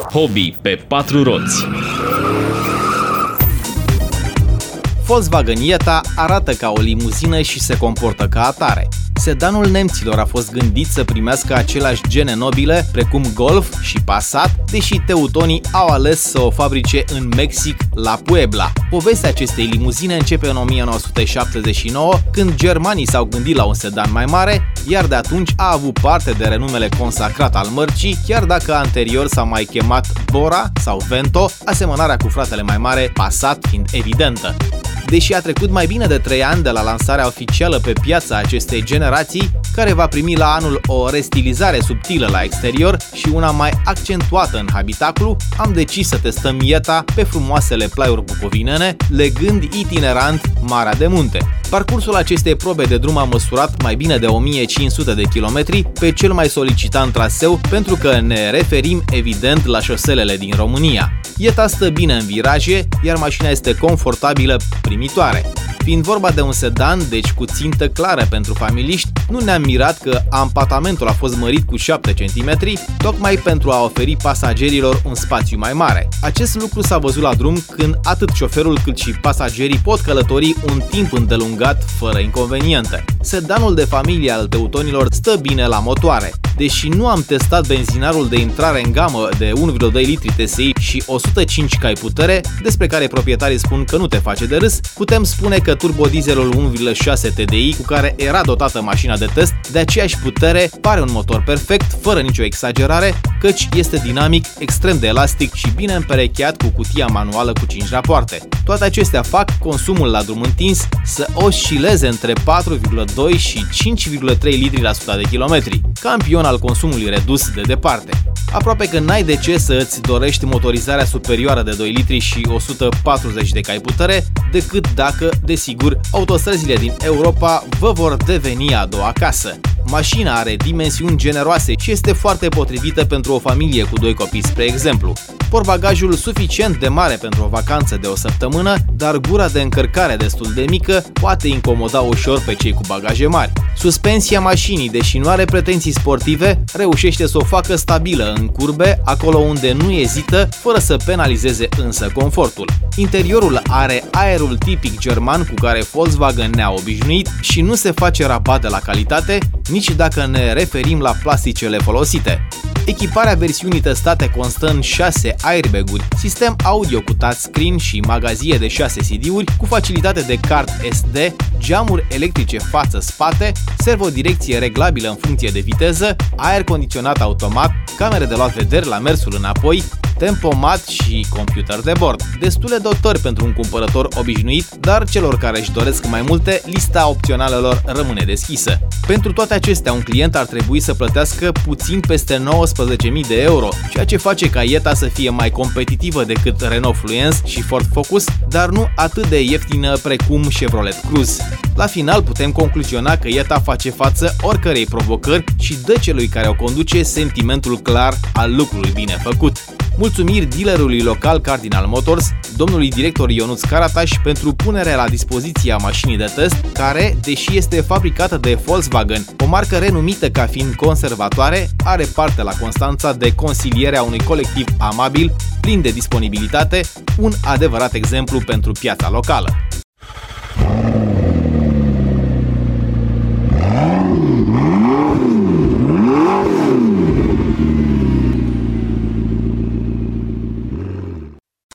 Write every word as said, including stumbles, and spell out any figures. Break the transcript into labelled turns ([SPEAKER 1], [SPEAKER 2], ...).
[SPEAKER 1] Hobby pe patru roți.
[SPEAKER 2] Volkswagen Jetta arată ca o limuzină și se comportă ca atare. Sedanul nemților a fost gândit să primească aceleași gene nobile precum Golf și Passat, deși teutonii au ales să o fabrice în Mexic, la Puebla. Povestea acestei limuzine începe în o mie nouă sute șaptezeci și nouă, când germanii s-au gândit la un sedan mai mare, iar de atunci a avut parte de renumele consacrat al mărcii, chiar dacă anterior s-a mai chemat Bora sau Vento, asemănarea cu fratele mai mare, Passat, fiind evidentă. Deși a trecut mai bine de trei ani de la lansarea oficială pe piața acestei generații, care va primi la anul o restilizare subtilă la exterior și una mai accentuată în habitaclu, am decis să testăm Jetta pe frumoasele plaiuri bucovinene, legând itinerant Marea de Munte. Parcursul acestei probe de drum a măsurat mai bine de o mie cinci sute de kilometri pe cel mai solicitant traseu, pentru că ne referim evident la șoselele din România. Jetta stă bine în viraje, iar mașina este confortabilă primitoare. Fiind vorba de un sedan, deci cu țintă clară pentru familiști, nu ne-am mirat că ampatamentul a fost mărit cu șapte centimetri, tocmai pentru a oferi pasagerilor un spațiu mai mare. Acest lucru s-a văzut la drum, când atât șoferul cât și pasagerii pot călători un timp îndelungat fără inconveniente. Sedanul de familie al teutonilor stă bine la motoare. Deși nu am testat benzinarul de intrare în gamă de unu virgulă doi litri T S I și o sută cinci cai putere, despre care proprietarii spun că nu te face de râs, putem spune că turbodieselul unu virgulă șase T D I cu care era dotată mașina de test, de aceeași putere, pare un motor perfect, fără nicio exagerare, căci este dinamic, extrem de elastic și bine împerecheat cu cutia manuală cu cinci rapoarte. Toate acestea fac consumul la drum întins să oscileze între patru virgulă doi și cinci virgulă trei litri la sută de kilometri, campion al consumului redus de departe. Aproape că n-ai de ce să îți dorești motorizarea superioară de doi litri și o sută patruzeci de cai putere, decât dacă, desigur, autostrăzile din Europa vă vor deveni a doua casă. Mașina are dimensiuni generoase și este foarte potrivită pentru o familie cu doi copii, spre exemplu. Portbagajul suficient de mare pentru o vacanță de o săptămână, dar gura de încărcare destul de mică poate incomoda ușor pe cei cu bagaje mari. Suspensia mașinii, deși nu are pretenții sportive, reușește să o facă stabilă în curbe, acolo unde nu ezită, fără să penalizeze însă confortul. Interiorul are aerul tipic german cu care Volkswagen ne-a obișnuit și nu se face rabat de la calitate, nici dacă ne referim la plasticele folosite. Echiparea versiunii testate constă în șase airbag-uri, sistem audio cu touchscreen și magazie de șase C D-uri cu facilitate de card S D, geamuri electrice față-spate, servodirecție reglabilă în funcție de viteză, aer condiționat automat, camere de luat vederi la mersul înapoi, tempomat și computer de bord. Destule dotări pentru un cumpărător obișnuit, dar celor care își doresc mai multe, lista opționalelor rămâne deschisă. Pentru toate acestea, un client ar trebui să plătească puțin peste nouăsprezece mii de euro, ceea ce face ca Jetta să fie mai competitivă decât Renault Fluence și Ford Focus, dar nu atât de ieftină precum Chevrolet Cruze. La final putem concluziona că Jetta face față oricărei provocări și dă celui care o conduce sentimentul clar al lucrului bine făcut. Mulțumiri dealerului local Cardinal Motors, domnului director Ionuț Carataș, pentru punerea la dispoziție a mașinii de test, care, deși este fabricată de Volkswagen, o marcă renumită ca fiind conservatoare, are parte la Constanța de consilierea unui colectiv amabil, plin de disponibilitate, un adevărat exemplu pentru piața locală.
[SPEAKER 3] Mm-hmm.